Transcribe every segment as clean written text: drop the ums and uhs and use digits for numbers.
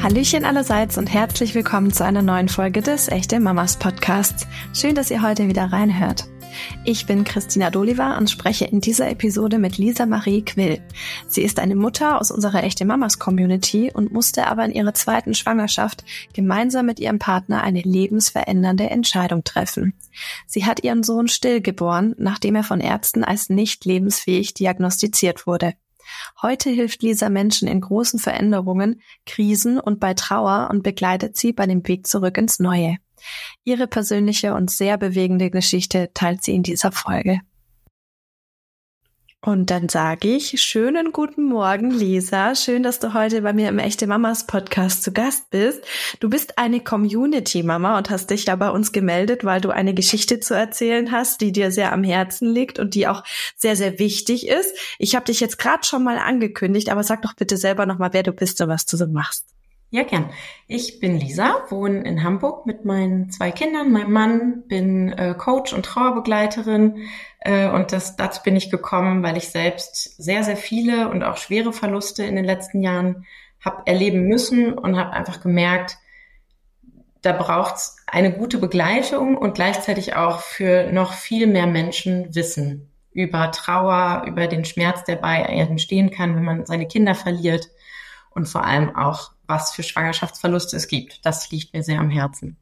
Hallöchen allerseits und herzlich willkommen zu einer neuen Folge des Echte Mamas Podcasts. Schön, dass ihr heute wieder reinhört. Ich bin Christina Doliva und spreche in dieser Episode mit Lisa Marie Quill. Sie ist eine Mutter aus unserer Echte Mamas Community und musste aber in ihrer zweiten Schwangerschaft gemeinsam mit ihrem Partner eine lebensverändernde Entscheidung treffen. Sie hat ihren Sohn stillgeboren, nachdem er von Ärzten als nicht lebensfähig diagnostiziert wurde. Heute hilft Lisa Menschen in großen Veränderungen, Krisen und bei Trauer und begleitet sie bei dem Weg zurück ins Neue. Ihre persönliche und sehr bewegende Geschichte teilt sie in dieser Folge. Und dann sage ich, schönen guten Morgen, Lisa. Schön, dass du heute bei mir im Echte Mamas Podcast zu Gast bist. Du bist eine Community-Mama und hast dich ja bei uns gemeldet, weil du eine Geschichte zu erzählen hast, die dir sehr am Herzen liegt und die auch sehr, sehr wichtig ist. Ich habe dich jetzt gerade schon mal angekündigt, aber sag doch bitte selber nochmal, wer du bist und was du so machst. Ja, gern. Ich bin Lisa, wohne in Hamburg mit meinen 2 Kindern, meinem Mann, bin Coach und Trauerbegleiterin und dazu bin ich gekommen, weil ich selbst sehr, sehr viele und auch schwere Verluste in den letzten Jahren habe erleben müssen und habe einfach gemerkt, da braucht's eine gute Begleitung und gleichzeitig auch für noch viel mehr Menschen Wissen über Trauer, über den Schmerz, der bei entstehen kann, wenn man seine Kinder verliert und vor allem auch, was für Schwangerschaftsverluste es gibt. Das liegt mir sehr am Herzen.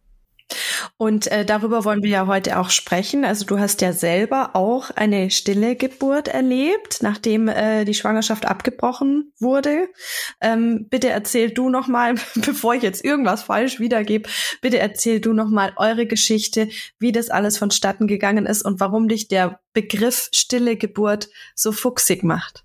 Und darüber wollen wir ja heute auch sprechen. Also du hast ja selber auch eine stille Geburt erlebt, nachdem die Schwangerschaft abgebrochen wurde. Bitte erzähl du nochmal, bevor ich jetzt irgendwas falsch wiedergebe, bitte erzähl du nochmal eure Geschichte, wie das alles vonstatten gegangen ist und warum dich der Begriff stille Geburt so fuchsig macht.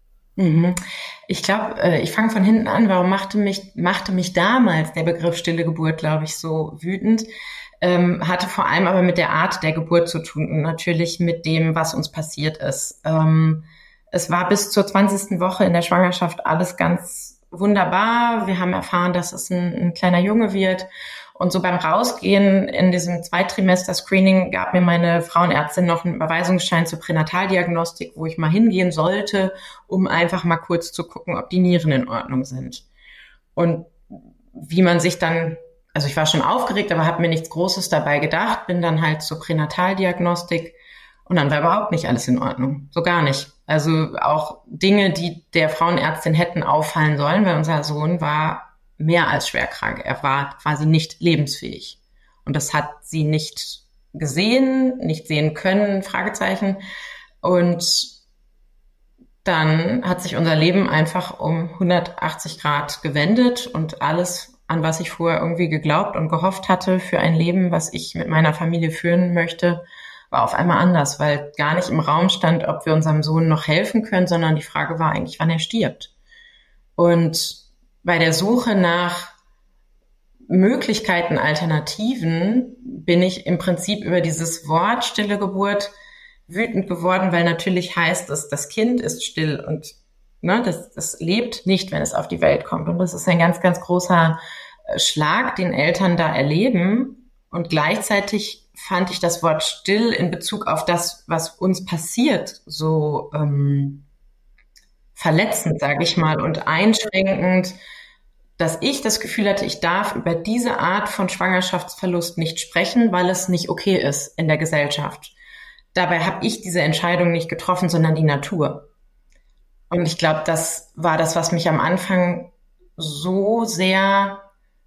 Ich glaube, ich fange von hinten an. Warum machte mich damals der Begriff stille Geburt, glaube ich, so wütend? Hatte vor allem aber mit der Art der Geburt zu tun und natürlich mit dem, was uns passiert ist. Es war bis zur 20. Woche in der Schwangerschaft alles ganz wunderbar. Wir haben erfahren, dass es ein kleiner Junge wird. Und so beim Rausgehen in diesem Zweitrimester-Screening gab mir meine Frauenärztin noch einen Überweisungsschein zur Pränataldiagnostik, wo ich mal hingehen sollte, um einfach mal kurz zu gucken, ob die Nieren in Ordnung sind. Und wie man sich dann, also ich war schon aufgeregt, aber habe mir nichts Großes dabei gedacht, bin dann halt zur Pränataldiagnostik und dann war überhaupt nicht alles in Ordnung, so gar nicht. Also auch Dinge, die der Frauenärztin hätten auffallen sollen, weil unser Sohn war mehr als schwer krank. Er war quasi nicht lebensfähig. Und das hat sie nicht gesehen, nicht sehen können, Fragezeichen. Und dann hat sich unser Leben einfach um 180 Grad gewendet und alles, an was ich vorher irgendwie geglaubt und gehofft hatte für ein Leben, was ich mit meiner Familie führen möchte, war auf einmal anders, weil gar nicht im Raum stand, ob wir unserem Sohn noch helfen können, sondern die Frage war eigentlich, wann er stirbt. Und bei der Suche nach Möglichkeiten, Alternativen, bin ich im Prinzip über dieses Wort stille Geburt wütend geworden, weil natürlich heißt es, das Kind ist still und das lebt nicht, wenn es auf die Welt kommt. Und das ist ein ganz, ganz großer Schlag, den Eltern da erleben. Und gleichzeitig fand ich das Wort still in Bezug auf das, was uns passiert, so verletzend, sage ich mal, und einschränkend, dass ich das Gefühl hatte, ich darf über diese Art von Schwangerschaftsverlust nicht sprechen, weil es nicht okay ist in der Gesellschaft. Dabei habe ich diese Entscheidung nicht getroffen, sondern die Natur. Und ich glaube, das war das, was mich am Anfang so sehr,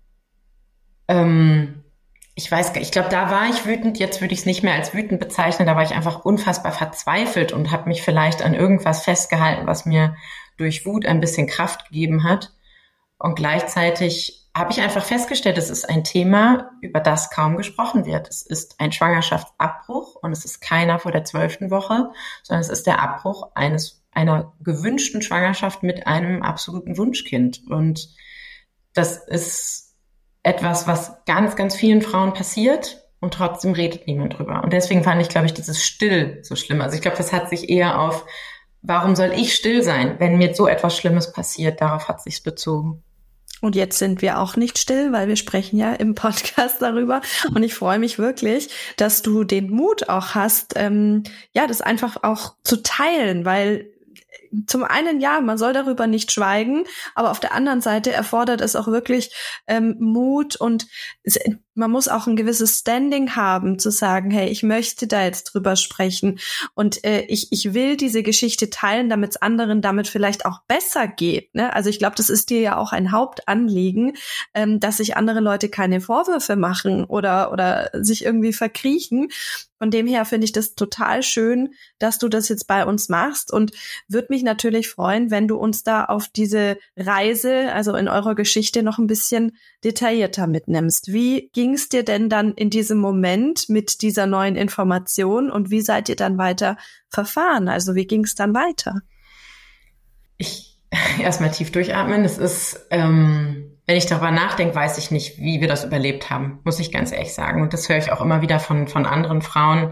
ich glaube, da war ich wütend, jetzt würde ich es nicht mehr als wütend bezeichnen, da war ich einfach unfassbar verzweifelt und habe mich vielleicht an irgendwas festgehalten, was mir durch Wut ein bisschen Kraft gegeben hat. Und gleichzeitig habe ich einfach festgestellt, es ist ein Thema, über das kaum gesprochen wird. Es ist ein Schwangerschaftsabbruch und es ist keiner vor der 12. Woche, sondern es ist der Abbruch einer gewünschten Schwangerschaft mit einem absoluten Wunschkind. Und das ist etwas, was ganz, ganz vielen Frauen passiert und trotzdem redet niemand drüber. Und deswegen fand ich, glaube ich, dieses Still so schlimm. Also ich glaube, das hat sich eher auf, warum soll ich still sein, wenn mir so etwas Schlimmes passiert, darauf hat sich's bezogen. Und jetzt sind wir auch nicht still, weil wir sprechen ja im Podcast darüber. Und ich freue mich wirklich, dass du den Mut auch hast, das einfach auch zu teilen, weil zum einen, ja, man soll darüber nicht schweigen, aber auf der anderen Seite erfordert es auch wirklich Mut und man muss auch ein gewisses Standing haben, zu sagen, hey, ich möchte da jetzt drüber sprechen und ich will diese Geschichte teilen, damit es anderen damit vielleicht auch besser geht. Ne? Also ich glaube, das ist dir ja auch ein Hauptanliegen, dass sich andere Leute keine Vorwürfe machen oder sich irgendwie verkriechen. Von dem her finde ich das total schön, dass du das jetzt bei uns machst und würde mich natürlich freuen, wenn du uns da auf diese Reise, also in eurer Geschichte, noch ein bisschen detaillierter mitnimmst. Wie ging es dir denn dann in diesem Moment mit dieser neuen Information und wie seid ihr dann weiter verfahren? Also wie ging es dann weiter? Ich erstmal tief durchatmen. Es ist, wenn ich darüber nachdenke, weiß ich nicht, wie wir das überlebt haben, muss ich ganz ehrlich sagen. Und das höre ich auch immer wieder von anderen Frauen,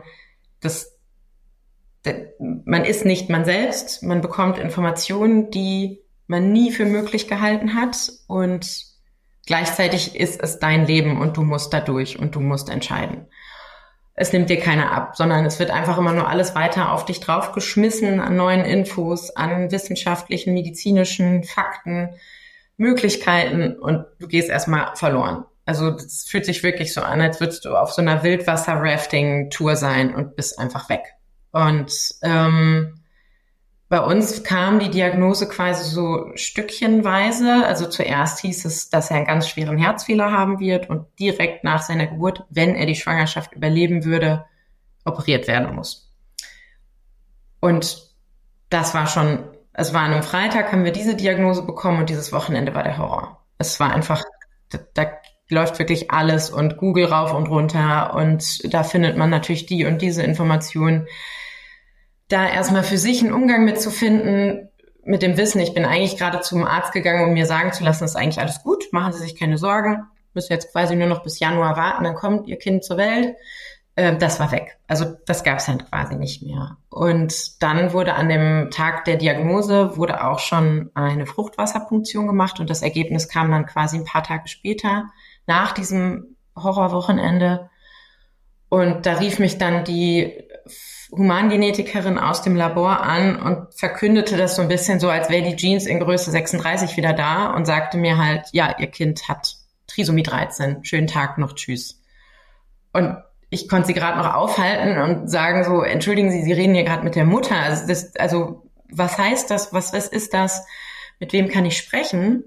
man ist nicht man selbst, man bekommt Informationen, die man nie für möglich gehalten hat und gleichzeitig ist es dein Leben und du musst da durch und du musst entscheiden. Es nimmt dir keiner ab, sondern es wird einfach immer nur alles weiter auf dich draufgeschmissen an neuen Infos, an wissenschaftlichen, medizinischen Fakten, Möglichkeiten und du gehst erstmal verloren. Also es fühlt sich wirklich so an, als würdest du auf so einer Wildwasser-Rafting-Tour sein und bist einfach weg. Und bei uns kam die Diagnose quasi so stückchenweise. Also zuerst hieß es, dass er einen ganz schweren Herzfehler haben wird und direkt nach seiner Geburt, wenn er die Schwangerschaft überleben würde, operiert werden muss. Und das war schon, es war an einem Freitag, haben wir diese Diagnose bekommen und dieses Wochenende war der Horror. Es war einfach, da läuft wirklich alles und Google rauf und runter und da findet man natürlich die und diese Informationen. Da erstmal für sich einen Umgang mitzufinden, mit dem Wissen, ich bin eigentlich gerade zum Arzt gegangen, um mir sagen zu lassen, ist eigentlich alles gut, machen Sie sich keine Sorgen, müssen jetzt quasi nur noch bis Januar warten, dann kommt Ihr Kind zur Welt. Das war weg. Also das gab es dann quasi nicht mehr. Und dann wurde an dem Tag der Diagnose wurde auch schon eine Fruchtwasserpunktion gemacht und das Ergebnis kam dann quasi ein paar Tage später nach diesem Horrorwochenende. Und da rief mich dann die Humangenetikerin aus dem Labor an und verkündete das so ein bisschen so, als wäre die Jeans in Größe 36 wieder da und sagte mir halt, ja, Ihr Kind hat Trisomie 13, schönen Tag noch, tschüss. Und ich konnte sie gerade noch aufhalten und sagen so, entschuldigen Sie, Sie reden hier gerade mit der Mutter. Also was heißt das? Was ist das? Mit wem kann ich sprechen?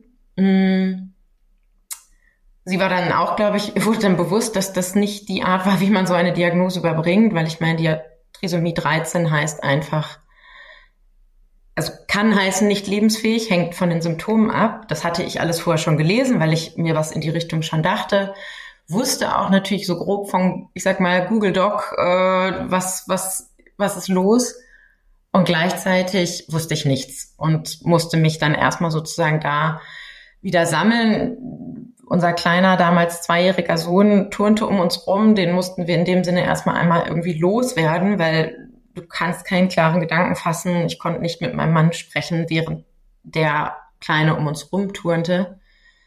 Sie war dann auch, glaube ich, wurde dann bewusst, dass das nicht die Art war, wie man so eine Diagnose überbringt, weil ich meine, die Trisomie 13 heißt einfach, also kann heißen nicht lebensfähig, hängt von den Symptomen ab. Das hatte ich alles vorher schon gelesen, weil ich mir was in die Richtung schon dachte. Wusste auch natürlich so grob von, ich sag mal, Google Doc, was ist los? Und gleichzeitig wusste ich nichts und musste mich dann erstmal sozusagen da wieder sammeln. Unser kleiner, damals 2-jähriger Sohn turnte um uns rum. Den mussten wir in dem Sinne erstmal einmal irgendwie loswerden, weil du kannst keinen klaren Gedanken fassen. Ich konnte nicht mit meinem Mann sprechen, während der Kleine um uns rum turnte.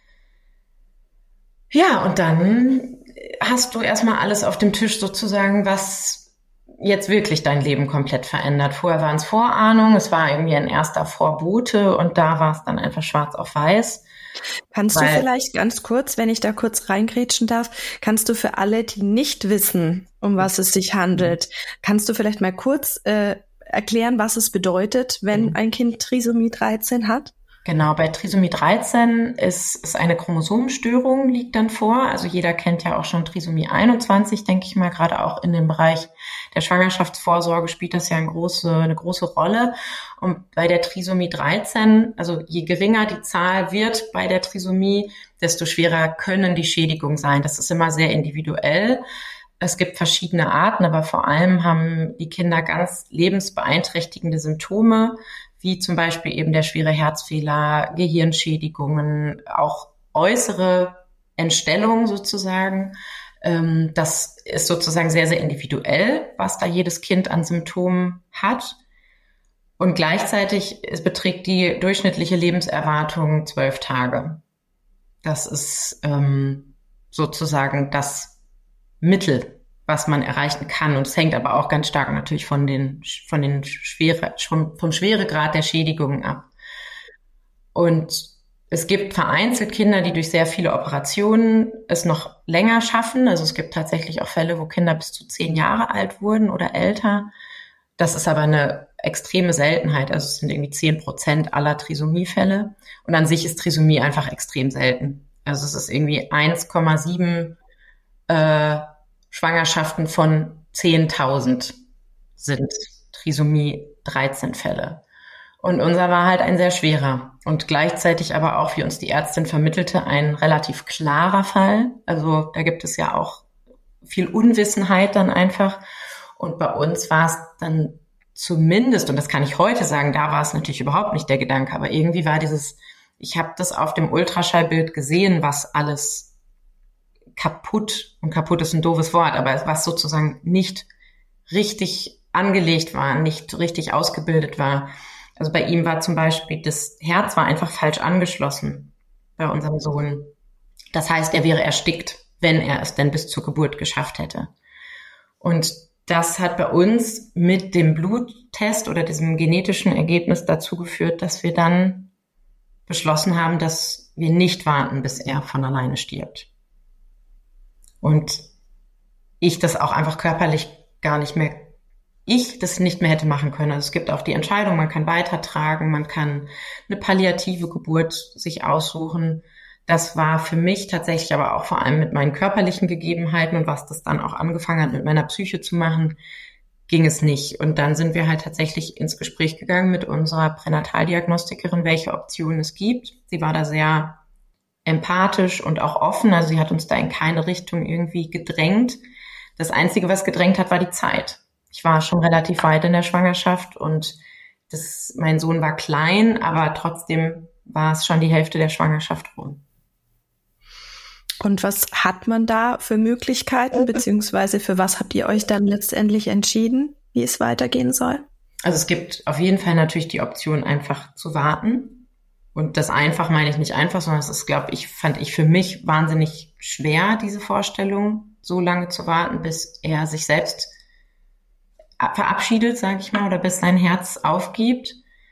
Ja, und dann hast du erstmal alles auf dem Tisch sozusagen, was jetzt wirklich dein Leben komplett verändert. Vorher waren es Vorahnungen, es war irgendwie ein erster Vorbote und da war es dann einfach schwarz auf weiß. Kannst du vielleicht ganz kurz, wenn ich da kurz reingrätschen darf, kannst du für alle, die nicht wissen, um was es sich handelt, kannst du vielleicht mal kurz erklären, was es bedeutet, wenn ein Kind Trisomie 13 hat? Genau, bei Trisomie 13 ist eine Chromosomenstörung, liegt dann vor. Also jeder kennt ja auch schon Trisomie 21, denke ich mal, gerade auch in dem Bereich der Schwangerschaftsvorsorge spielt das ja eine große Rolle. Und bei der Trisomie 13, also je geringer die Zahl wird bei der Trisomie, desto schwerer können die Schädigungen sein. Das ist immer sehr individuell. Es gibt verschiedene Arten, aber vor allem haben die Kinder ganz lebensbeeinträchtigende Symptome, wie zum Beispiel eben der schwere Herzfehler, Gehirnschädigungen, auch äußere Entstellungen sozusagen. Das ist sozusagen sehr, sehr individuell, was da jedes Kind an Symptomen hat. Und gleichzeitig beträgt die durchschnittliche Lebenserwartung 12 Tage. Das ist sozusagen das Mittel, was man erreichen kann. Und es hängt aber auch ganz stark natürlich vom Schweregrad der Schädigungen ab. Und es gibt vereinzelt Kinder, die durch sehr viele Operationen es noch länger schaffen. Also es gibt tatsächlich auch Fälle, wo Kinder bis zu 10 Jahre alt wurden oder älter. Das ist aber eine extreme Seltenheit. Also es sind irgendwie 10% aller Trisomiefälle. Und an sich ist Trisomie einfach extrem selten. Also es ist irgendwie 1,7 Schwangerschaften von 10.000 sind Trisomie 13 Fälle. Und unser war halt ein sehr schwerer und gleichzeitig aber auch, wie uns die Ärztin vermittelte, ein relativ klarer Fall. Also da gibt es ja auch viel Unwissenheit dann einfach. Und bei uns war es dann zumindest, und das kann ich heute sagen, da war es natürlich überhaupt nicht der Gedanke, aber irgendwie war ich habe das auf dem Ultraschallbild gesehen, was alles kaputt ist ein doofes Wort, aber was sozusagen nicht richtig angelegt war, nicht richtig ausgebildet war. Also bei ihm war zum Beispiel, das Herz war einfach falsch angeschlossen bei unserem Sohn. Das heißt, er wäre erstickt, wenn er es denn bis zur Geburt geschafft hätte. Und das hat bei uns mit dem Bluttest oder diesem genetischen Ergebnis dazu geführt, dass wir dann beschlossen haben, dass wir nicht warten, bis er von alleine stirbt. Und ich das auch einfach körperlich das nicht mehr hätte machen können. Also es gibt auch die Entscheidung, man kann weitertragen, man kann eine palliative Geburt sich aussuchen. Das war für mich tatsächlich aber auch vor allem mit meinen körperlichen Gegebenheiten und was das dann auch angefangen hat, mit meiner Psyche zu machen, ging es nicht. Und dann sind wir halt tatsächlich ins Gespräch gegangen mit unserer Pränataldiagnostikerin, welche Optionen es gibt. Sie war da sehr empathisch und auch offen. Also sie hat uns da in keine Richtung irgendwie gedrängt. Das Einzige, was gedrängt hat, war die Zeit. Ich war schon relativ weit in der Schwangerschaft und mein Sohn war klein, aber trotzdem war es schon die Hälfte der Schwangerschaft rum. Und was hat man da für Möglichkeiten, beziehungsweise für was habt ihr euch dann letztendlich entschieden, wie es weitergehen soll? Also es gibt auf jeden Fall natürlich die Option, einfach zu warten. Und das einfach meine ich nicht einfach, sondern es ist, fand ich für mich wahnsinnig schwer, diese Vorstellung, so lange zu warten, bis er sich selbst verabschiedet, sage ich mal, oder bis sein Herz aufgibt.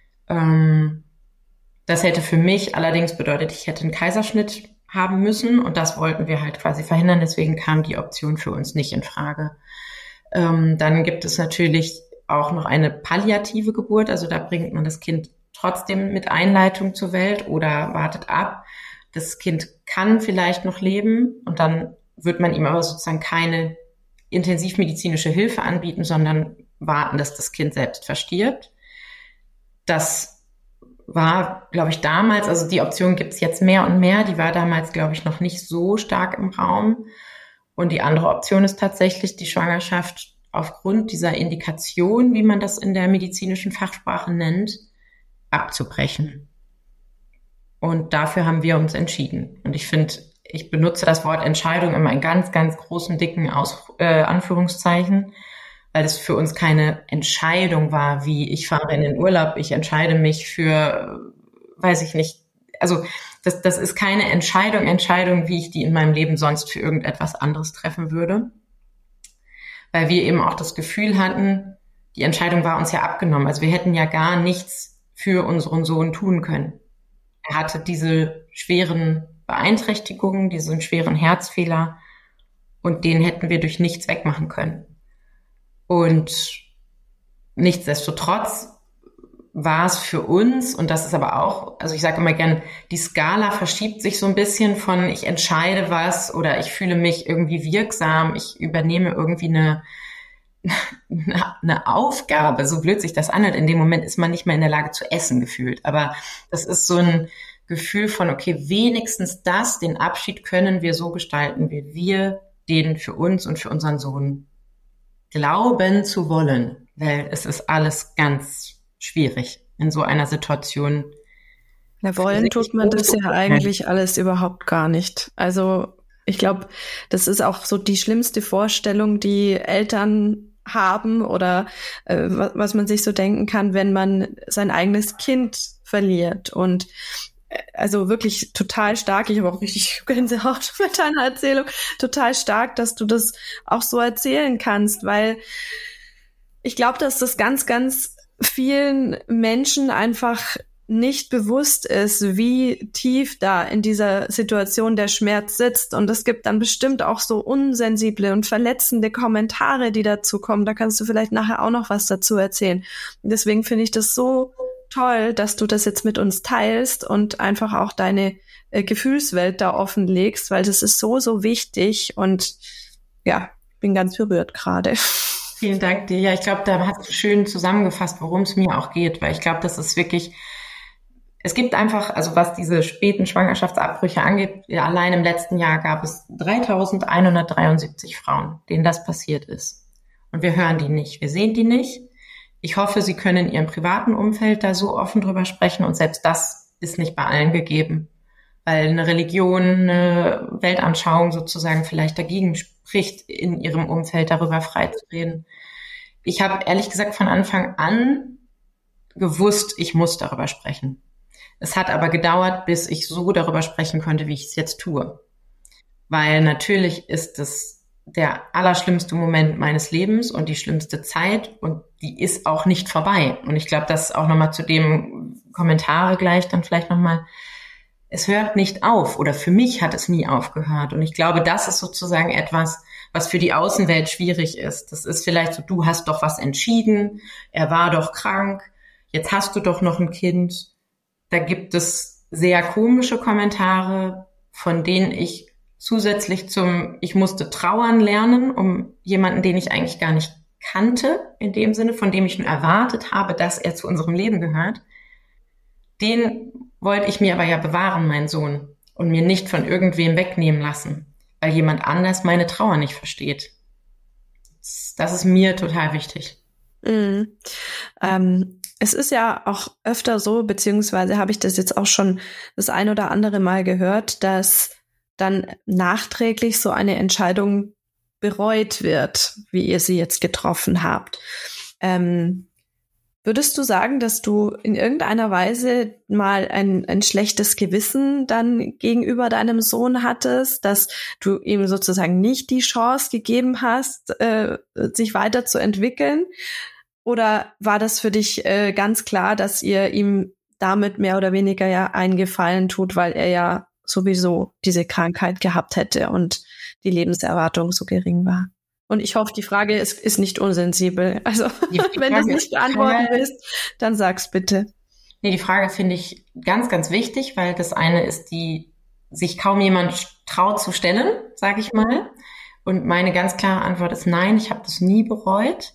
Das hätte für mich allerdings bedeutet, ich hätte einen Kaiserschnitt haben müssen und das wollten wir halt quasi verhindern. Deswegen kam die Option für uns nicht in Frage. Dann gibt es natürlich auch noch eine palliative Geburt. Also da bringt man das Kind trotzdem mit Einleitung zur Welt oder wartet ab. Das Kind kann vielleicht noch leben und dann wird man ihm aber sozusagen keine intensivmedizinische Hilfe anbieten, sondern warten, dass das Kind selbst verstirbt. Das war, glaube ich, damals, also die Option gibt es jetzt mehr und mehr, die war damals, glaube ich, noch nicht so stark im Raum. Und die andere Option ist tatsächlich, die Schwangerschaft aufgrund dieser Indikation, wie man das in der medizinischen Fachsprache nennt, abzubrechen. Und dafür haben wir uns entschieden. Und ich finde, ich benutze das Wort Entscheidung immer in ganz, ganz großen, dicken Anführungszeichen, weil es für uns keine Entscheidung war, wie ich fahre in den Urlaub, ich entscheide mich für, weiß ich nicht, also das ist keine Entscheidung, wie ich die in meinem Leben sonst für irgendetwas anderes treffen würde, weil wir eben auch das Gefühl hatten, die Entscheidung war uns ja abgenommen, also wir hätten ja gar nichts für unseren Sohn tun können. Er hatte diese schweren Beeinträchtigungen, diesen schweren Herzfehler und den hätten wir durch nichts wegmachen können. Und nichtsdestotrotz war es für uns, und das ist aber auch, also ich sage immer gern, die Skala verschiebt sich so ein bisschen von ich entscheide was oder ich fühle mich irgendwie wirksam, ich übernehme irgendwie eine Aufgabe, so blöd sich das anhört. In dem Moment ist man nicht mehr in der Lage zu essen gefühlt, aber das ist so ein Gefühl von, okay, wenigstens den Abschied können wir so gestalten, wie wir den für uns und für unseren Sohn glauben zu wollen, weil es ist alles ganz schwierig in so einer Situation. Ja, wollen tut man das ja eigentlich alles überhaupt gar nicht. Also ich glaube, das ist auch so die schlimmste Vorstellung, die Eltern haben oder was man sich so denken kann, wenn man sein eigenes Kind verliert. Und also wirklich total stark. Ich habe auch richtig Gänsehaut mit deiner Erzählung. Total stark, dass du das auch so erzählen kannst, weil ich glaube, dass das ganz, ganz vielen Menschen einfach nicht bewusst ist, wie tief da in dieser Situation der Schmerz sitzt. Und es gibt dann bestimmt auch so unsensible und verletzende Kommentare, die dazu kommen. Da kannst du vielleicht nachher auch noch was dazu erzählen. Und deswegen finde ich das so toll, dass du das jetzt mit uns teilst und einfach auch deine Gefühlswelt da offenlegst, weil das ist so, so wichtig. Und ja, bin ganz berührt gerade. Vielen Dank dir. Ja, ich glaube, da hast du schön zusammengefasst, worum es mir auch geht, weil ich glaube, das ist wirklich, es gibt einfach, also was diese späten Schwangerschaftsabbrüche angeht, ja, allein im letzten Jahr gab es 3.173 Frauen, denen das passiert ist. Und wir hören die nicht, wir sehen die nicht. Ich hoffe, sie können in ihrem privaten Umfeld da so offen drüber sprechen und selbst das ist nicht bei allen gegeben, weil eine Religion, eine Weltanschauung sozusagen vielleicht dagegen spricht, in ihrem Umfeld darüber frei zu reden. Ich habe ehrlich gesagt von Anfang an gewusst, ich muss darüber sprechen. Es hat aber gedauert, bis ich so darüber sprechen konnte, wie ich es jetzt tue. Weil natürlich ist es der allerschlimmste Moment meines Lebens und die schlimmste Zeit und die ist auch nicht vorbei. Und ich glaube, das auch nochmal zu dem Kommentare gleich dann vielleicht nochmal, es hört nicht auf oder für mich hat es nie aufgehört. Und ich glaube, das ist sozusagen etwas, was für die Außenwelt schwierig ist. Das ist vielleicht so, du hast doch was entschieden, er war doch krank, jetzt hast du doch noch ein Kind. Da gibt es sehr komische Kommentare, von denen ich zusätzlich ich musste trauern lernen, um jemanden, den ich eigentlich gar nicht kannte, in dem Sinne, von dem ich nur erwartet habe, dass er zu unserem Leben gehört. Den wollte ich mir aber ja bewahren, mein Sohn, und mir nicht von irgendwem wegnehmen lassen, weil jemand anders meine Trauer nicht versteht. Das ist mir total wichtig. Mhm. Es ist ja auch öfter so, beziehungsweise habe ich das jetzt auch schon das ein oder andere Mal gehört, dass dann nachträglich so eine Entscheidung bereut wird, wie ihr sie jetzt getroffen habt. Würdest du sagen, dass du in irgendeiner Weise mal ein schlechtes Gewissen dann gegenüber deinem Sohn hattest, dass du ihm sozusagen nicht die Chance gegeben hast, sich weiterzuentwickeln? Oder war das für dich ganz klar, dass ihr ihm damit mehr oder weniger ja einen Gefallen tut, weil er ja sowieso diese Krankheit gehabt hätte und die Lebenserwartung so gering war? Und ich hoffe, die Frage ist nicht unsensibel. Also wenn du es nicht beantworten willst, dann sag's bitte. Nee, die Frage finde ich ganz, ganz wichtig, weil das eine ist, die sich kaum jemand traut zu stellen, sage ich mal. Und meine ganz klare Antwort ist nein, ich habe das nie bereut.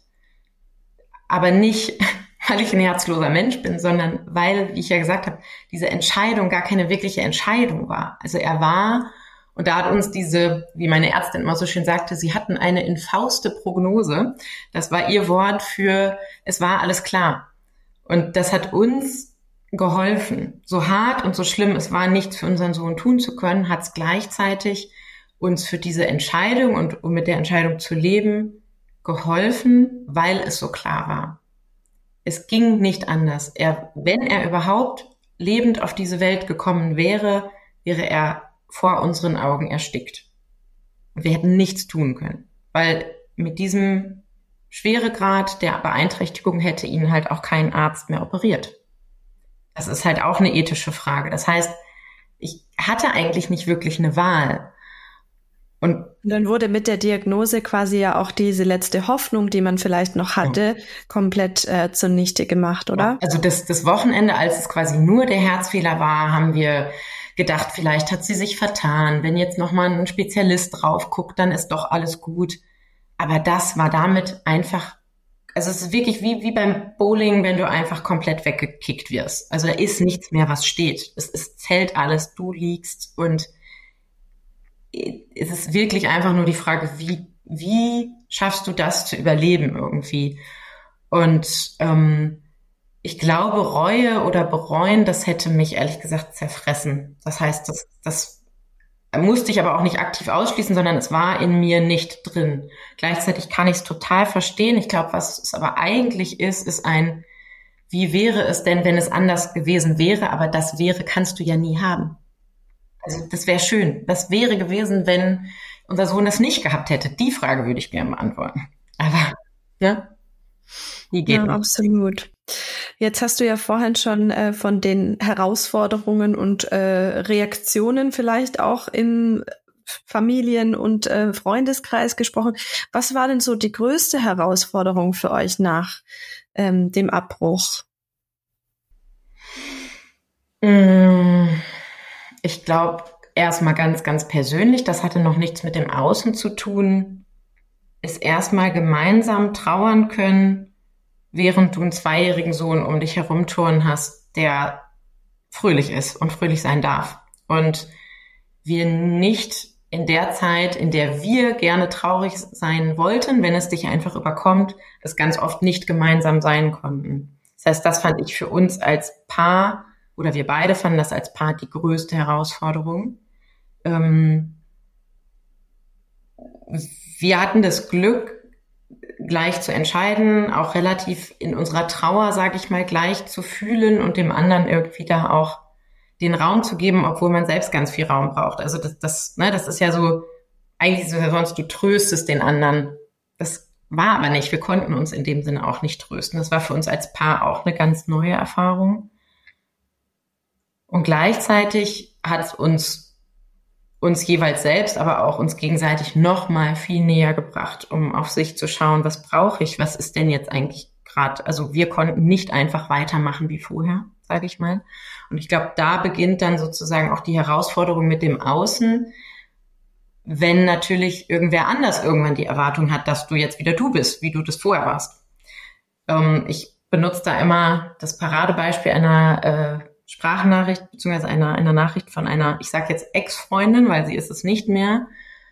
Aber nicht, weil ich ein herzloser Mensch bin, sondern weil, wie ich ja gesagt habe, diese Entscheidung gar keine wirkliche Entscheidung war. Also er war, und da hat uns wie meine Ärztin immer so schön sagte, sie hatten eine infauste Prognose. Das war ihr Wort für, es war alles klar. Und das hat uns geholfen. So hart und so schlimm es war, nichts für unseren Sohn tun zu können, hat es gleichzeitig uns für diese Entscheidung und um mit der Entscheidung zu leben, geholfen, weil es so klar war. Es ging nicht anders. Wenn er überhaupt lebend auf diese Welt gekommen wäre, wäre er vor unseren Augen erstickt. Wir hätten nichts tun können, weil mit diesem Schweregrad der Beeinträchtigung hätte ihn halt auch kein Arzt mehr operiert. Das ist halt auch eine ethische Frage. Das heißt, ich hatte eigentlich nicht wirklich eine Wahl. Und dann wurde mit der Diagnose quasi ja auch diese letzte Hoffnung, die man vielleicht noch hatte, komplett zunichte gemacht, oder? Also das Wochenende, als es quasi nur der Herzfehler war, haben wir gedacht, vielleicht hat sie sich vertan. Wenn jetzt nochmal ein Spezialist drauf guckt, dann ist doch alles gut. Aber das war damit einfach, also es ist wirklich wie beim Bowling, wenn du einfach komplett weggekickt wirst. Also da ist nichts mehr, was steht. Es fällt alles, du liegst und es ist wirklich einfach nur die Frage, wie schaffst du das zu überleben irgendwie? Und ich glaube, Reue oder Bereuen, das hätte mich ehrlich gesagt zerfressen. Das heißt, das musste ich aber auch nicht aktiv ausschließen, sondern es war in mir nicht drin. Gleichzeitig kann ich es total verstehen. Ich glaube, was es aber eigentlich ist ein wie wäre es denn, wenn es anders gewesen wäre, aber das wäre kannst du ja nie haben. Also das wäre schön. Das wäre gewesen, wenn unser Sohn das nicht gehabt hätte. Die Frage würde ich gerne beantworten. Aber ja, die geht Ja, nicht. absolut. Jetzt hast du ja vorhin schon von den Herausforderungen und Reaktionen vielleicht auch im Familien- und Freundeskreis gesprochen. Was war denn so die größte Herausforderung für euch nach dem Abbruch? Ich glaube, erstmal ganz, ganz persönlich, das hatte noch nichts mit dem Außen zu tun, ist erstmal gemeinsam trauern können, während du einen 2-jährigen Sohn um dich herumturnen hast, der fröhlich ist und fröhlich sein darf. Und wir nicht in der Zeit, in der wir gerne traurig sein wollten, wenn es dich einfach überkommt, es ganz oft nicht gemeinsam sein konnten. Das heißt, das fand ich für uns als Paar, oder wir beide fanden das als Paar die größte Herausforderung. Wir hatten das Glück, gleich zu entscheiden, auch relativ in unserer Trauer, sage ich mal, gleich zu fühlen und dem anderen irgendwie da auch den Raum zu geben, obwohl man selbst ganz viel Raum braucht. Also das ist ja so, eigentlich ist es ja sonst, du tröstest den anderen. Das war aber nicht. Wir konnten uns in dem Sinne auch nicht trösten. Das war für uns als Paar auch eine ganz neue Erfahrung. Und gleichzeitig hat es uns jeweils selbst, aber auch uns gegenseitig noch mal viel näher gebracht, um auf sich zu schauen, was brauche ich, was ist denn jetzt eigentlich gerade, also wir konnten nicht einfach weitermachen wie vorher, sage ich mal. Und ich glaube, da beginnt dann sozusagen auch die Herausforderung mit dem Außen, wenn natürlich irgendwer anders irgendwann die Erwartung hat, dass du jetzt wieder du bist, wie du das vorher warst. Ich benutze da immer das Paradebeispiel einer Sprachnachricht, beziehungsweise einer Nachricht von einer, ich sage jetzt Ex-Freundin, weil sie ist es nicht mehr.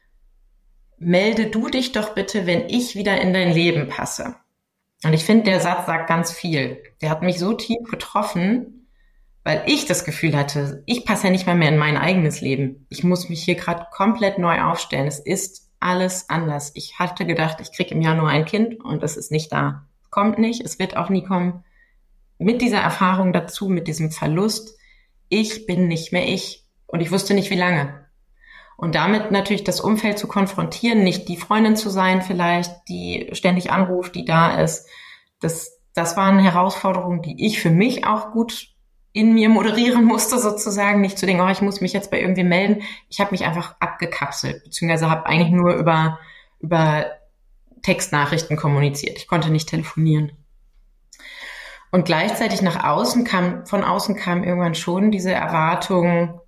Melde du dich doch bitte, wenn ich wieder in dein Leben passe. Und ich finde, der Satz sagt ganz viel. Der hat mich so tief getroffen, weil ich das Gefühl hatte, ich passe ja nicht mal mehr in mein eigenes Leben. Ich muss mich hier gerade komplett neu aufstellen. Es ist alles anders. Ich hatte gedacht, ich kriege im Januar ein Kind und es ist nicht da. Kommt nicht, es wird auch nie kommen. Mit dieser Erfahrung dazu, mit diesem Verlust, ich bin nicht mehr ich. Und ich wusste nicht, wie lange. Und damit natürlich das Umfeld zu konfrontieren, nicht die Freundin zu sein vielleicht, die ständig anruft, die da ist. Das waren Herausforderungen, die ich für mich auch gut in mir moderieren musste sozusagen. Nicht zu denken, oh, ich muss mich jetzt bei irgendwem melden. Ich habe mich einfach abgekapselt, beziehungsweise habe eigentlich nur über Textnachrichten kommuniziert. Ich konnte nicht telefonieren. Und gleichzeitig von außen kam irgendwann schon diese Erwartung,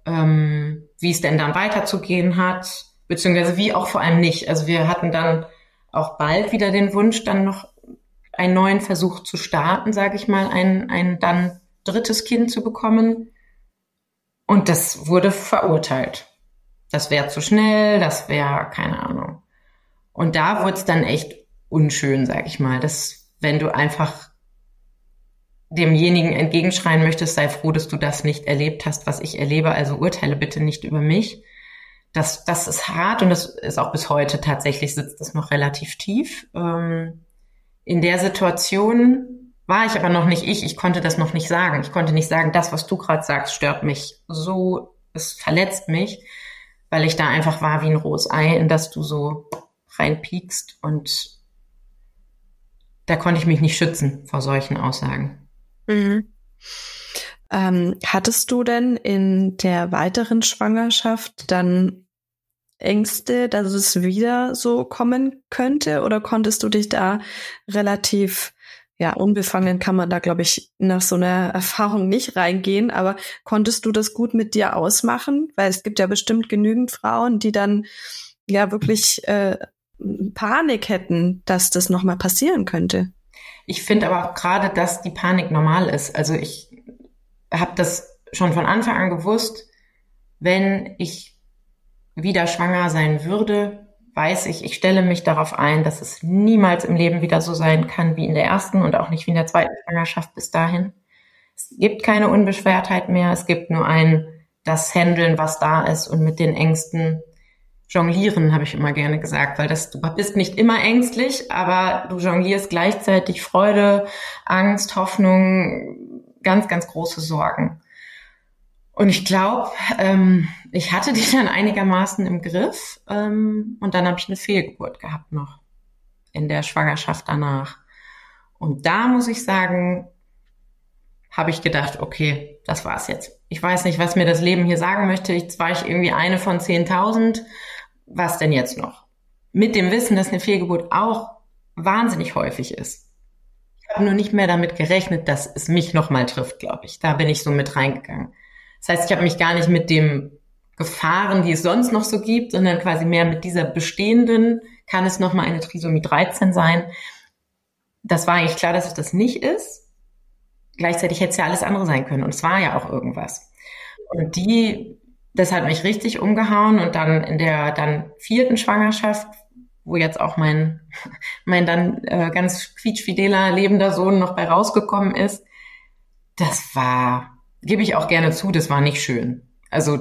wie es denn dann weiterzugehen hat, beziehungsweise wie auch vor allem nicht. Also wir hatten dann auch bald wieder den Wunsch, dann noch einen neuen Versuch zu starten, sage ich mal, ein dann drittes Kind zu bekommen. Und das wurde verurteilt. Das wäre zu schnell, das wäre, keine Ahnung. Und da wurde es dann echt unschön, sage ich mal, dass wenn du einfach demjenigen entgegenschreien möchtest, sei froh, dass du das nicht erlebt hast, was ich erlebe, also urteile bitte nicht über mich. Das ist hart und das ist auch bis heute tatsächlich, sitzt das noch relativ tief. In der Situation war ich aber noch nicht ich konnte das noch nicht sagen. Ich konnte nicht sagen, das, was du gerade sagst, stört mich so, es verletzt mich, weil ich da einfach war wie ein rohes Ei, in das du so reinpiekst und da konnte ich mich nicht schützen vor solchen Aussagen. Mhm. Hattest du denn in der weiteren Schwangerschaft dann Ängste, dass es wieder so kommen könnte? Oder konntest du dich da relativ, unbefangen kann man da, glaube ich, nach so einer Erfahrung nicht reingehen, aber konntest du das gut mit dir ausmachen? Weil es gibt ja bestimmt genügend Frauen, die dann ja wirklich Panik hätten, dass das nochmal passieren könnte. Ich finde aber auch gerade, dass die Panik normal ist. Also ich habe das schon von Anfang an gewusst, wenn ich wieder schwanger sein würde, weiß ich stelle mich darauf ein, dass es niemals im Leben wieder so sein kann wie in der ersten und auch nicht wie in der zweiten Schwangerschaft bis dahin. Es gibt keine Unbeschwertheit mehr, es gibt nur das Handeln, was da ist und mit den Ängsten Jonglieren, habe ich immer gerne gesagt, weil du bist nicht immer ängstlich, aber du jonglierst gleichzeitig Freude, Angst, Hoffnung, ganz, ganz große Sorgen. Und ich glaube, ich hatte die dann einigermaßen im Griff, und dann habe ich eine Fehlgeburt gehabt noch in der Schwangerschaft danach. Und da muss ich sagen, habe ich gedacht, okay, das war's jetzt. Ich weiß nicht, was mir das Leben hier sagen möchte. Jetzt war ich irgendwie eine von 10.000. Was denn jetzt noch? Mit dem Wissen, dass eine Fehlgeburt auch wahnsinnig häufig ist. Ich habe nur nicht mehr damit gerechnet, dass es mich nochmal trifft, glaube ich. Da bin ich so mit reingegangen. Das heißt, ich habe mich gar nicht mit den Gefahren, die es sonst noch so gibt, sondern quasi mehr mit dieser bestehenden, kann es nochmal eine Trisomie 13 sein. Das war eigentlich klar, dass es das nicht ist. Gleichzeitig hätte es ja alles andere sein können. Und es war ja auch irgendwas. Und das hat mich richtig umgehauen. Und dann in der dann 4. Schwangerschaft, wo jetzt auch mein dann ganz quietschfideler, lebender Sohn noch bei rausgekommen ist, das war, gebe ich auch gerne zu, das war nicht schön. Also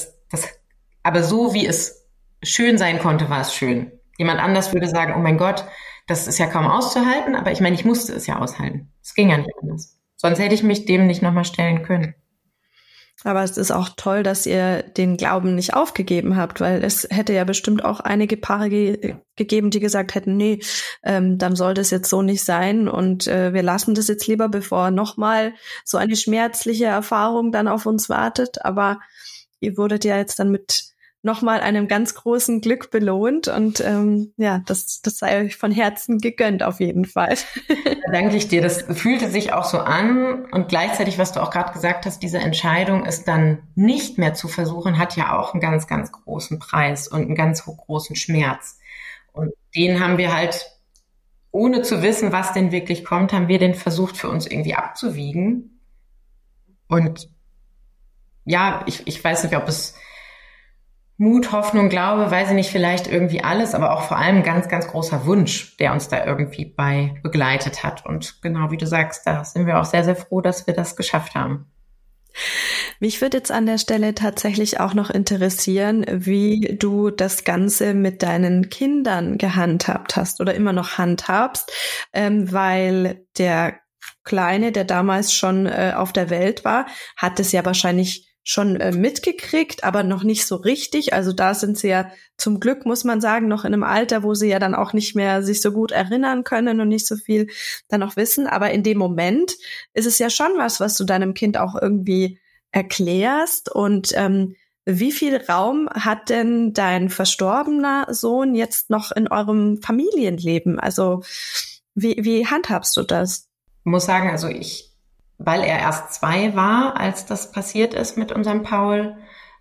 aber so wie es schön sein konnte, war es schön. Jemand anders würde sagen, oh mein Gott, das ist ja kaum auszuhalten, aber ich meine, ich musste es ja aushalten. Es ging ja nicht anders. Sonst hätte ich mich dem nicht nochmal stellen können. Aber es ist auch toll, dass ihr den Glauben nicht aufgegeben habt, weil es hätte ja bestimmt auch einige Paare gegeben, die gesagt hätten, nee, dann soll das jetzt so nicht sein und wir lassen das jetzt lieber, bevor nochmal so eine schmerzliche Erfahrung dann auf uns wartet. Aber ihr wurdet ja jetzt dann mit nochmal einem ganz großen Glück belohnt und das sei euch von Herzen gegönnt auf jeden Fall. Da danke ich dir. Das fühlte sich auch so an und gleichzeitig, was du auch gerade gesagt hast, diese Entscheidung, es dann nicht mehr zu versuchen, hat ja auch einen ganz, ganz großen Preis und einen ganz großen Schmerz. Und den haben wir halt, ohne zu wissen, was denn wirklich kommt, haben wir den versucht für uns irgendwie abzuwiegen. Und ja, ich weiß nicht, ob es Mut, Hoffnung, Glaube, weiß ich nicht, vielleicht irgendwie alles, aber auch vor allem ganz, ganz großer Wunsch, der uns da irgendwie bei begleitet hat. Und genau wie du sagst, da sind wir auch sehr, sehr froh, dass wir das geschafft haben. Mich würde jetzt an der Stelle tatsächlich auch noch interessieren, wie du das Ganze mit deinen Kindern gehandhabt hast oder immer noch handhabst, weil der Kleine, der damals schon auf der Welt war, hat es ja wahrscheinlich schon mitgekriegt, aber noch nicht so richtig. Also da sind sie ja zum Glück, muss man sagen, noch in einem Alter, wo sie ja dann auch nicht mehr sich so gut erinnern können und nicht so viel dann auch wissen. Aber in dem Moment ist es ja schon was du deinem Kind auch irgendwie erklärst. Und wie viel Raum hat denn dein verstorbener Sohn jetzt noch in eurem Familienleben? Also wie handhabst du das? Ich muss sagen, also weil er erst 2 war, als das passiert ist mit unserem Paul,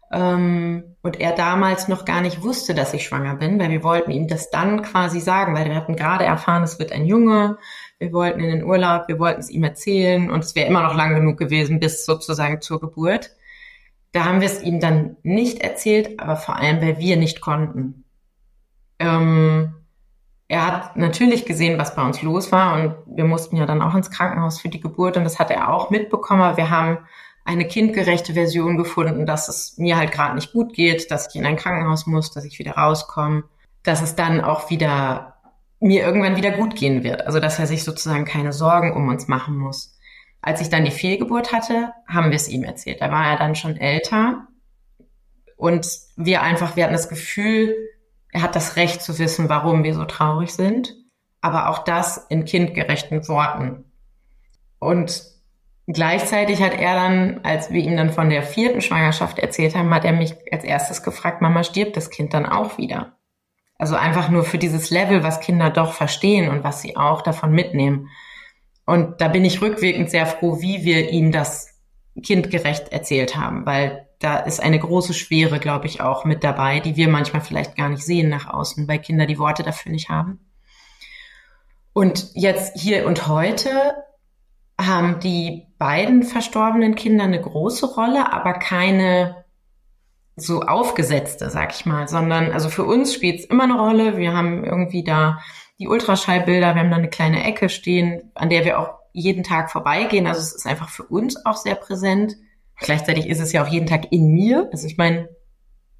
und er damals noch gar nicht wusste, dass ich schwanger bin, weil wir wollten ihm das dann quasi sagen, weil wir hatten gerade erfahren, es wird ein Junge, wir wollten in den Urlaub, wir wollten es ihm erzählen und es wäre immer noch lang genug gewesen bis sozusagen zur Geburt. Da haben wir es ihm dann nicht erzählt, aber vor allem, weil wir nicht konnten. Er hat natürlich gesehen, was bei uns los war und wir mussten ja dann auch ins Krankenhaus für die Geburt und das hat er auch mitbekommen, aber wir haben eine kindgerechte Version gefunden, dass es mir halt gerade nicht gut geht, dass ich in ein Krankenhaus muss, dass ich wieder rauskomme, dass es dann auch wieder mir irgendwann wieder gut gehen wird. Also dass er sich sozusagen keine Sorgen um uns machen muss. Als ich dann die Fehlgeburt hatte, haben wir es ihm erzählt. Da war er dann schon älter und wir hatten das Gefühl, er hat das Recht zu wissen, warum wir so traurig sind, aber auch das in kindgerechten Worten. Und gleichzeitig hat er dann, als wir ihm dann von der 4. Schwangerschaft erzählt haben, hat er mich als erstes gefragt, Mama, stirbt das Kind dann auch wieder? Also einfach nur für dieses Level, was Kinder doch verstehen und was sie auch davon mitnehmen. Und da bin ich rückwirkend sehr froh, wie wir ihm das kindgerecht erzählt haben, weil da ist eine große Schwere, glaube ich, auch mit dabei, die wir manchmal vielleicht gar nicht sehen nach außen, weil Kinder die Worte dafür nicht haben. Und jetzt hier und heute haben die beiden verstorbenen Kinder eine große Rolle, aber keine so aufgesetzte, sag ich mal, sondern also für uns spielt es immer eine Rolle. Wir haben irgendwie da die Ultraschallbilder, wir haben da eine kleine Ecke stehen, an der wir auch jeden Tag vorbeigehen. Also es ist einfach für uns auch sehr präsent. Gleichzeitig ist es ja auch jeden Tag in mir. Also ich meine,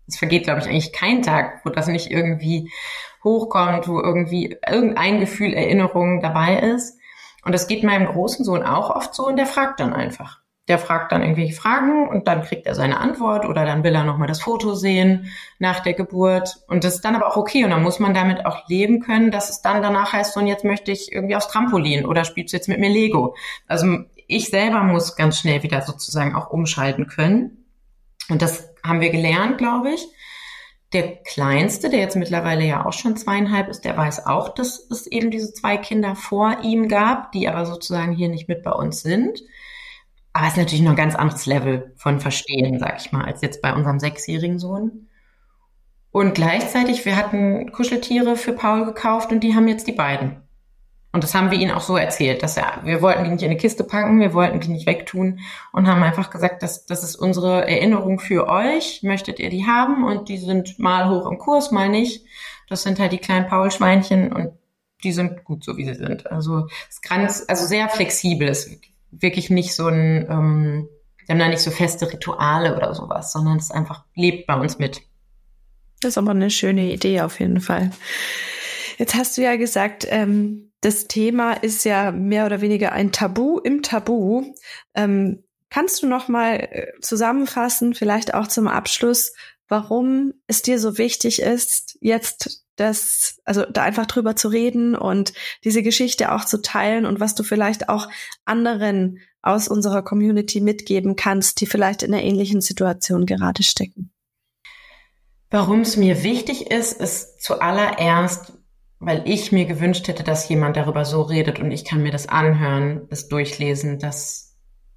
es vergeht, glaube ich, eigentlich kein Tag, wo das nicht irgendwie hochkommt, wo irgendwie irgendein Gefühl, Erinnerung dabei ist. Und das geht meinem großen Sohn auch oft so und der fragt dann einfach. Der fragt dann irgendwelche Fragen und dann kriegt er seine Antwort oder dann will er nochmal das Foto sehen nach der Geburt. Und das ist dann aber auch okay und dann muss man damit auch leben können, dass es dann danach heißt, so und jetzt möchte ich irgendwie aufs Trampolin oder spielst du jetzt mit mir Lego? Also ich selber muss ganz schnell wieder sozusagen auch umschalten können. Und das haben wir gelernt, glaube ich. Der Kleinste, der jetzt mittlerweile ja auch schon 2,5 ist, der weiß auch, dass es eben diese 2 Kinder vor ihm gab, die aber sozusagen hier nicht mit bei uns sind. Aber es ist natürlich noch ein ganz anderes Level von Verstehen, sag ich mal, als jetzt bei unserem 6-jährigen Sohn. Und gleichzeitig, wir hatten Kuscheltiere für Paul gekauft und die haben jetzt die beiden. Und das haben wir ihnen auch so erzählt, dass wir wollten die nicht in eine Kiste packen, wir wollten die nicht wegtun und haben einfach gesagt, das ist unsere Erinnerung für euch, möchtet ihr die haben? Und die sind mal hoch im Kurs, mal nicht. Das sind halt die kleinen Paulschweinchen und die sind gut so, wie sie sind. Also es ist ganz, also sehr flexibel, es ist wirklich nicht so wir haben da nicht so feste Rituale oder sowas, sondern es einfach lebt bei uns mit. Das ist aber eine schöne Idee auf jeden Fall. Jetzt hast du ja gesagt, das Thema ist ja mehr oder weniger ein Tabu im Tabu. Kannst du noch mal zusammenfassen, vielleicht auch zum Abschluss, warum es dir so wichtig ist, jetzt da einfach drüber zu reden und diese Geschichte auch zu teilen und was du vielleicht auch anderen aus unserer Community mitgeben kannst, die vielleicht in einer ähnlichen Situation gerade stecken? Warum es mir wichtig ist zuallererst, weil ich mir gewünscht hätte, dass jemand darüber so redet und ich kann mir das anhören, das durchlesen, dass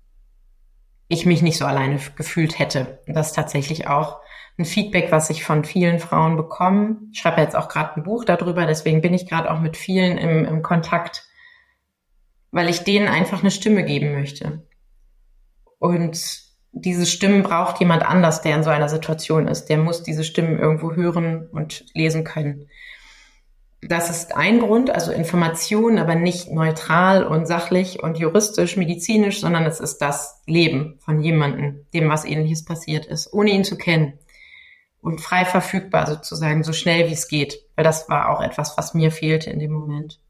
ich mich nicht so alleine gefühlt hätte. Und das ist tatsächlich auch ein Feedback, was ich von vielen Frauen bekomme. Ich schreibe jetzt auch gerade ein Buch darüber, deswegen bin ich gerade auch mit vielen im Kontakt, weil ich denen einfach eine Stimme geben möchte. Und diese Stimmen braucht jemand anders, der in so einer Situation ist. Der muss diese Stimmen irgendwo hören und lesen können. Das ist ein Grund, also Information, aber nicht neutral und sachlich und juristisch, medizinisch, sondern es ist das Leben von jemandem, dem was Ähnliches passiert ist, ohne ihn zu kennen. Und frei verfügbar sozusagen, so schnell wie es geht. Weil das war auch etwas, was mir fehlte in dem Moment.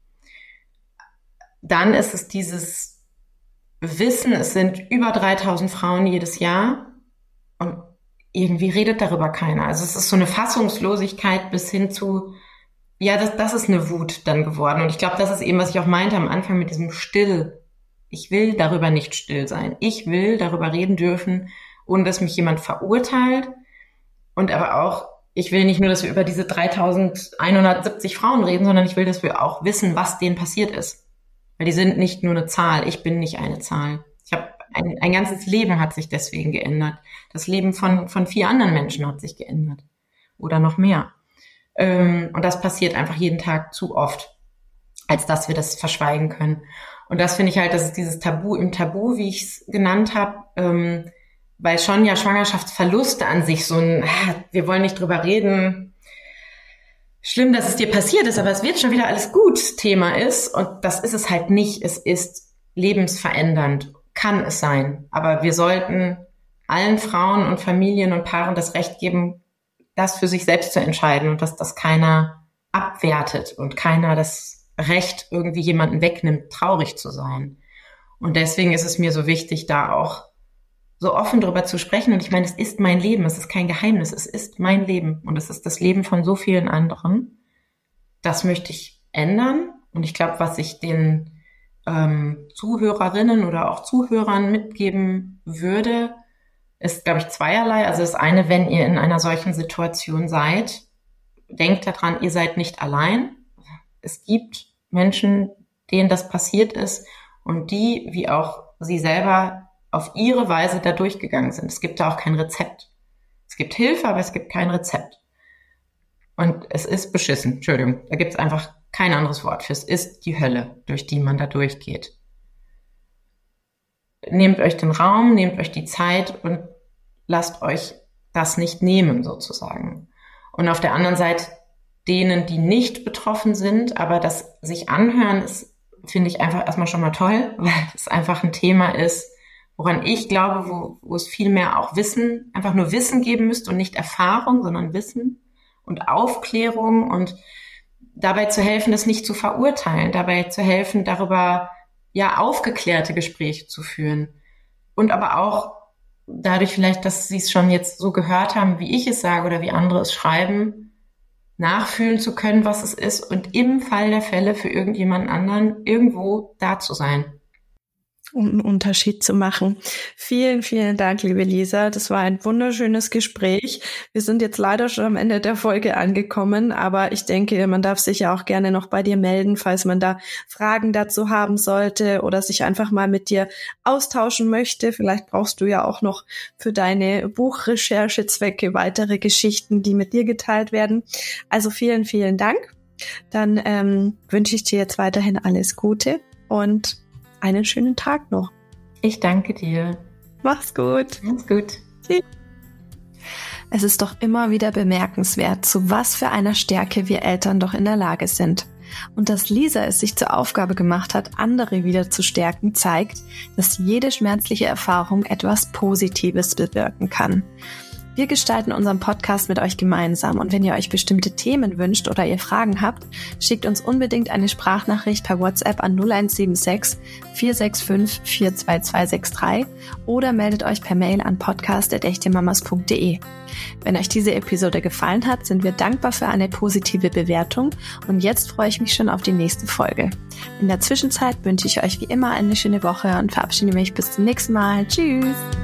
Dann ist es dieses Wissen, es sind über 3.000 Frauen jedes Jahr und irgendwie redet darüber keiner. Also es ist so eine Fassungslosigkeit bis hin zu, ja, das ist eine Wut dann geworden. Und ich glaube, das ist eben, was ich auch meinte am Anfang mit diesem Still. Ich will darüber nicht still sein. Ich will darüber reden dürfen, ohne dass mich jemand verurteilt. Und aber auch, ich will nicht nur, dass wir über diese 3.170 Frauen reden, sondern ich will, dass wir auch wissen, was denen passiert ist. Weil die sind nicht nur eine Zahl. Ich bin nicht eine Zahl. Ich habe ein ganzes Leben hat sich deswegen geändert. Das Leben von 4 anderen Menschen hat sich geändert. Oder noch mehr. Und das passiert einfach jeden Tag zu oft, als dass wir das verschweigen können. Und das finde ich halt, das ist dieses Tabu im Tabu, wie ich es genannt habe, weil schon ja Schwangerschaftsverluste an sich so wir wollen nicht drüber reden, schlimm, dass es dir passiert ist, aber es wird schon wieder alles gut Thema ist. Und das ist es halt nicht. Es ist lebensverändernd, kann es sein. Aber wir sollten allen Frauen und Familien und Paaren das Recht geben, das für sich selbst zu entscheiden und dass das keiner abwertet und keiner das Recht irgendwie jemanden wegnimmt, traurig zu sein. Und deswegen ist es mir so wichtig, da auch so offen drüber zu sprechen. Und ich meine, es ist mein Leben, es ist kein Geheimnis, es ist mein Leben und es ist das Leben von so vielen anderen. Das möchte ich ändern. Und ich glaube, was ich den Zuhörerinnen oder auch Zuhörern mitgeben würde, ist, glaube ich, zweierlei. Also das eine, wenn ihr in einer solchen Situation seid, denkt daran, ihr seid nicht allein. Es gibt Menschen, denen das passiert ist und die, wie auch sie selber, auf ihre Weise da durchgegangen sind. Es gibt da auch kein Rezept. Es gibt Hilfe, aber es gibt kein Rezept. Und es ist beschissen. Entschuldigung, da gibt es einfach kein anderes Wort für. Es ist die Hölle, durch die man da durchgeht. Nehmt euch den Raum, nehmt euch die Zeit und lasst euch das nicht nehmen, sozusagen. Und auf der anderen Seite denen, die nicht betroffen sind, aber das sich anhören, ist, finde ich einfach erstmal schon mal toll, weil es einfach ein Thema ist, woran ich glaube, wo es viel mehr auch Wissen, einfach nur Wissen geben müsste und nicht Erfahrung, sondern Wissen und Aufklärung und dabei zu helfen, das nicht zu verurteilen, dabei zu helfen, darüber ja aufgeklärte Gespräche zu führen. Und aber auch dadurch vielleicht, dass Sie es schon jetzt so gehört haben, wie ich es sage oder wie andere es schreiben, nachfühlen zu können, was es ist und im Fall der Fälle für irgendjemanden anderen irgendwo da zu sein. Um einen Unterschied zu machen. Vielen, vielen Dank, liebe Lisa. Das war ein wunderschönes Gespräch. Wir sind jetzt leider schon am Ende der Folge angekommen, aber ich denke, man darf sich ja auch gerne noch bei dir melden, falls man da Fragen dazu haben sollte oder sich einfach mal mit dir austauschen möchte. Vielleicht brauchst du ja auch noch für deine Buchrecherchezwecke weitere Geschichten, die mit dir geteilt werden. Also vielen, vielen Dank. Dann wünsche ich dir jetzt weiterhin alles Gute und einen schönen Tag noch. Ich danke dir. Mach's gut. Mach's gut. Tschüss. Es ist doch immer wieder bemerkenswert, zu was für einer Stärke wir Eltern doch in der Lage sind. Und dass Lisa es sich zur Aufgabe gemacht hat, andere wieder zu stärken, zeigt, dass jede schmerzliche Erfahrung etwas Positives bewirken kann. Wir gestalten unseren Podcast mit euch gemeinsam und wenn ihr euch bestimmte Themen wünscht oder ihr Fragen habt, schickt uns unbedingt eine Sprachnachricht per WhatsApp an 0176 465 42263 oder meldet euch per Mail an podcast@echtemamas.de. Wenn euch diese Episode gefallen hat, sind wir dankbar für eine positive Bewertung und jetzt freue ich mich schon auf die nächste Folge. In der Zwischenzeit wünsche ich euch wie immer eine schöne Woche und verabschiede mich bis zum nächsten Mal. Tschüss!